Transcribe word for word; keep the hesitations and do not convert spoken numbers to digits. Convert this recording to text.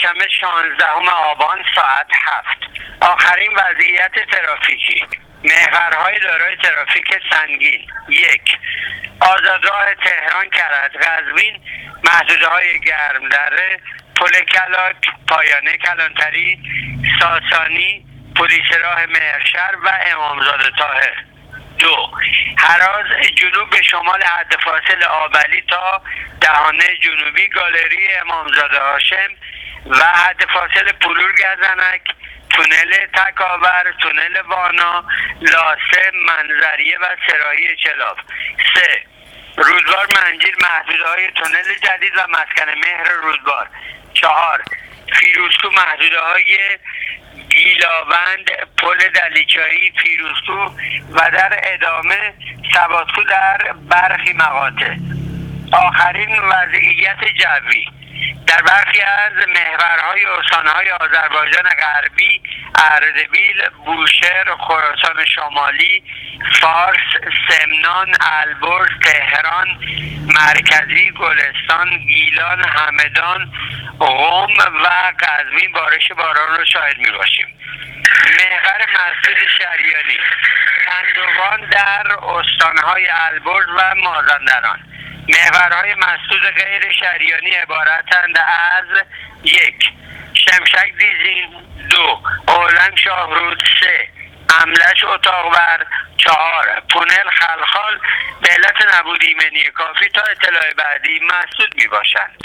چهارشنبه شانزدهم آبان ساعت هفت. آخرین وضعیت ترافیکی: محورهای دارای ترافیک سنگین: یک، آزادراه تهران کرج قزوین، محدوده‌های گرمدره، پل کلاک، پایانه کلانتری، ساسانی، پلیس راه مهرشهر و امامزاده طاهر. دو، هراز جنوب به شمال حد فاصل آبلی تا دهانه جنوبی گالری امامزاده هاشم و حد فاصل پلور گزنک، تونل تکاور، تونل وانا، لاسه، منظریه و سراحی چلاف. سه، رودبار منجیل، محدوده‌های تونل جدید و مسکن مهر رودبار. چهار، فیروزکو، محدوده‌های گیلاوند، پل دلیچایی، فیروزکو و در ادامه سوادکو در برخی مقاطع. آخرین وضعیت جوی: در برخی از محورهای استانهای آذربایجان غربی، اردبیل، بوشهر، خراسان شمالی، فارس، سمنان، البرز، تهران مرکزی، گلستان، گیلان، همدان، قم و قزوین بارش باران را شاهد می باشیم. محور مسجد شریانی: کندوان در استانهای البرز و مازندران. محورهای مسدود غیر شریانی عبارتند از: یک، شمشک دیزین، دو، اولنگ شاهرود، سه، املش اتاقبر، چهار، پونل خلخال. به علت نبود ایمنی کافی تا اطلاع بعدی مسدود می باشند.